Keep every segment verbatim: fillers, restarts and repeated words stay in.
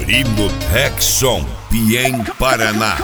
Fiorino Rexon, Piem, Paraná.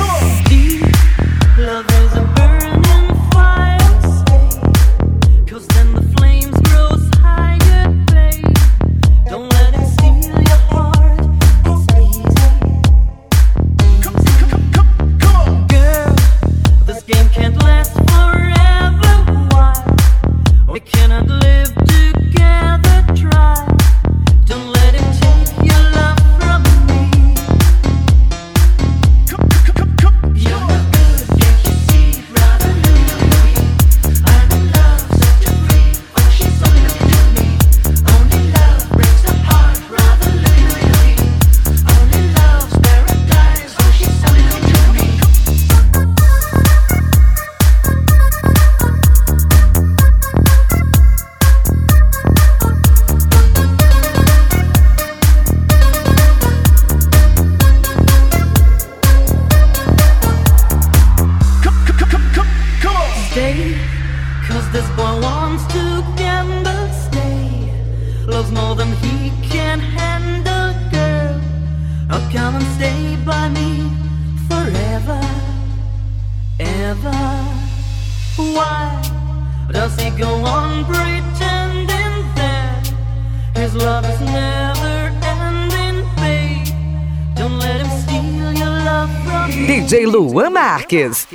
Cause this boy wants to gamble, stay. Loves more than he can handle, girl. Oh, come and stay by me forever, ever. Why does he go on pretending that his love is never ending, babe? Don't let him steal your love from me. D J Luan Marques.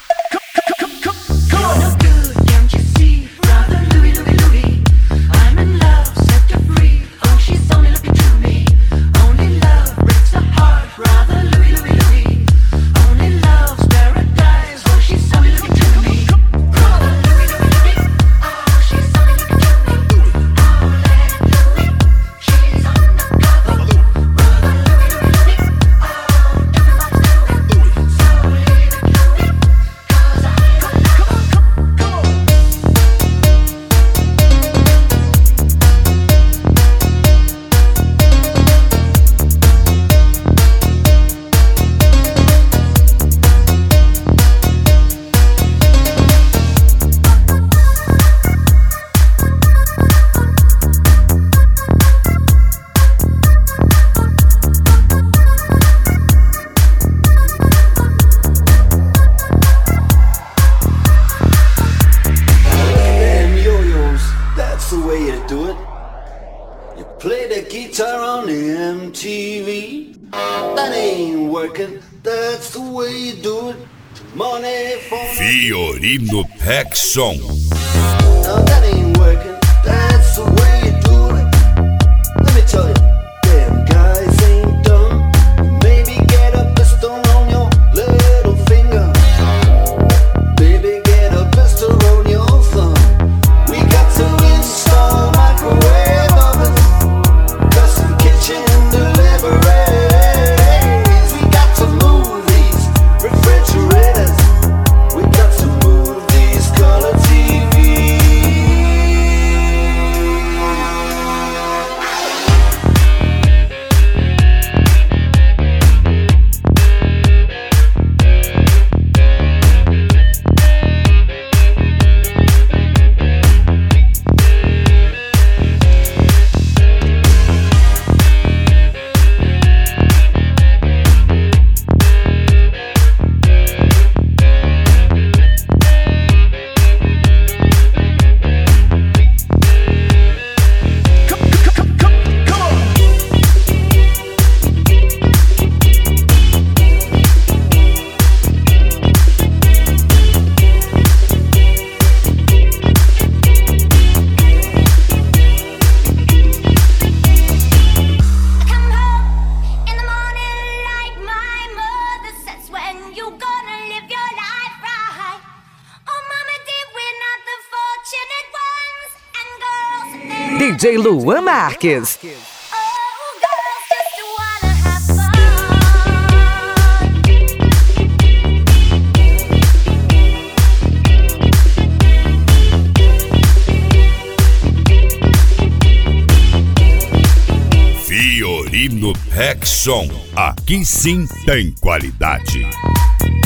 Fiorino Rexon. Now that ain't working, that's the way you do it. Let me tell you, damn guys ain't dumb. Maybe get a pistol on your little finger. Maybe get a pistol on your thumb. We got to install microwave ovens, custom kitchen deliveries. We got to move these refrigerators. We got to move these color T D J Luan Marques. Fiorino Rexon, aqui sim tem qualidade.